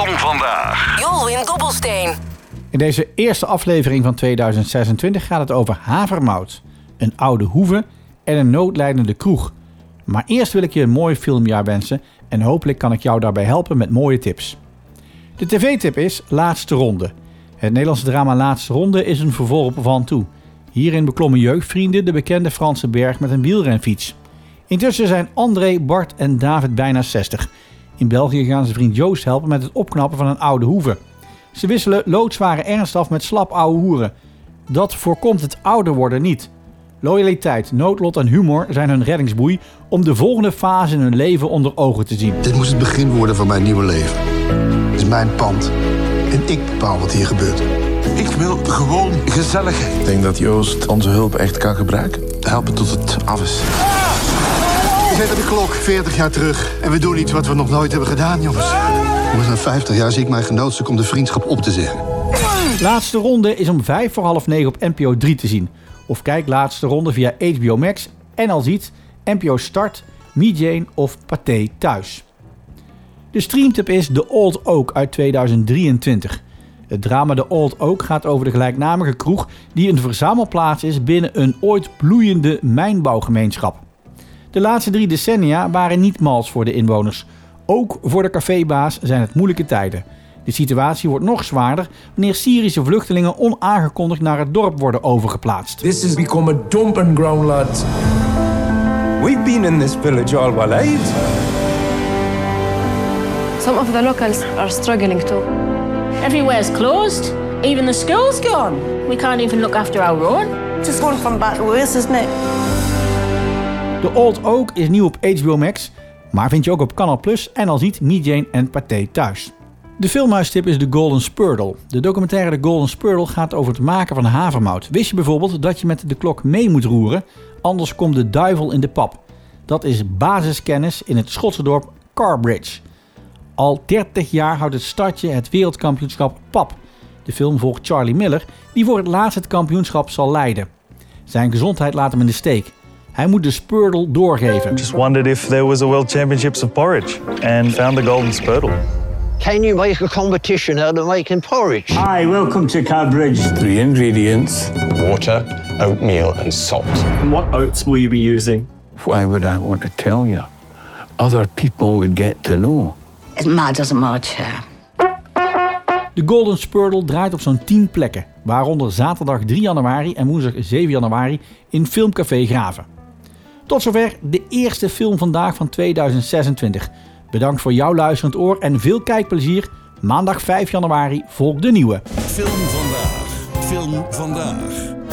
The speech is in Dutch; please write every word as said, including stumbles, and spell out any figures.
van vandaag. Jolwin Dobbelsteen. In deze eerste aflevering van tweeduizend zesentwintig gaat het over havermout, een oude hoeve en een noodlijdende kroeg. Maar eerst wil ik je een mooi filmjaar wensen en hopelijk kan ik jou daarbij helpen met mooie tips. De tv-tip is Laatste Ronde. Het Nederlandse drama Laatste Ronde is een vervolg op Van Toe. Hierin beklommen jeugdvrienden de bekende Franse berg met een wielrenfiets. Intussen zijn André, Bart en David bijna zestig. In België gaan ze vriend Joost helpen met het opknappen van een oude hoeve. Ze wisselen loodzware ernst af met slap oude hoeren. Dat voorkomt het ouder worden niet. Loyaliteit, noodlot en humor zijn hun reddingsboei om de volgende fase in hun leven onder ogen te zien. Dit moet het begin worden van mijn nieuwe leven. Het is mijn pand. En ik bepaal wat hier gebeurt. Ik wil gewoon gezelligheid. Ik denk dat Joost onze hulp echt kan gebruiken. Helpen tot het af is. We zetten de klok veertig jaar terug. En we doen iets wat we nog nooit hebben gedaan, jongens. Jongens, na vijftig jaar zie ik mijn genootstuk om de vriendschap op te zeggen. Laatste Ronde is om vijf voor half negen op N P O drie te zien. Of kijk Laatste Ronde via H B O Max en al ziet N P O Start, Me Jane of Pathé Thuis. De streamtip is The Old Oak uit tweeduizend drieëntwintig. Het drama The Old Oak gaat over de gelijknamige kroeg die een verzamelplaats is binnen een ooit bloeiende mijnbouwgemeenschap. De laatste drie decennia waren niet mals voor de inwoners. Ook voor de cafébaas zijn het moeilijke tijden. De situatie wordt nog zwaarder wanneer Syrische vluchtelingen onaangekondigd naar het dorp worden overgeplaatst. This has become a dumping ground, lads. We've been in this village all our lives. Some of the locals are struggling too. Everywhere's closed. Even the school's gone. We can't even look after our own. Just going from bad to worse, isn't it? The Old Oak is nieuw op H B O Max, maar vind je ook op Canal Plus en al ziet Me Jane en Pathé Thuis. De filmhuistip is The Golden Spurtle. De documentaire The Golden Spurtle gaat over het maken van havermout. Wist je bijvoorbeeld dat je met de klok mee moet roeren, anders komt de duivel in de pap. Dat is basiskennis in het Schotse dorp Carbridge. Al dertig jaar houdt het stadje het wereldkampioenschap pap. De film volgt Charlie Miller, die voor het laatst het kampioenschap zal leiden. Zijn gezondheid laat hem in de steek. Hij moet de Spurtle doorgeven. Just wondered if there was a World Championships of porridge and found the Golden Spurtle. Can you make a competition out of making porridge? Hi, welcome to Carbridge. Three ingredients. Water, oatmeal and salt. And what oats will you be using? Why would I want to tell you? Other people would get to know. It matters much. De Golden Spurtle draait op zo'n tien plekken, waaronder zaterdag drie januari en woensdag zeven januari in Filmcafé Graven. Tot zover de eerste film vandaag van tweeduizend zesentwintig. Bedankt voor jouw luisterend oor en veel kijkplezier. Maandag vijf januari volgt de nieuwe. Film vandaag. Film vandaag.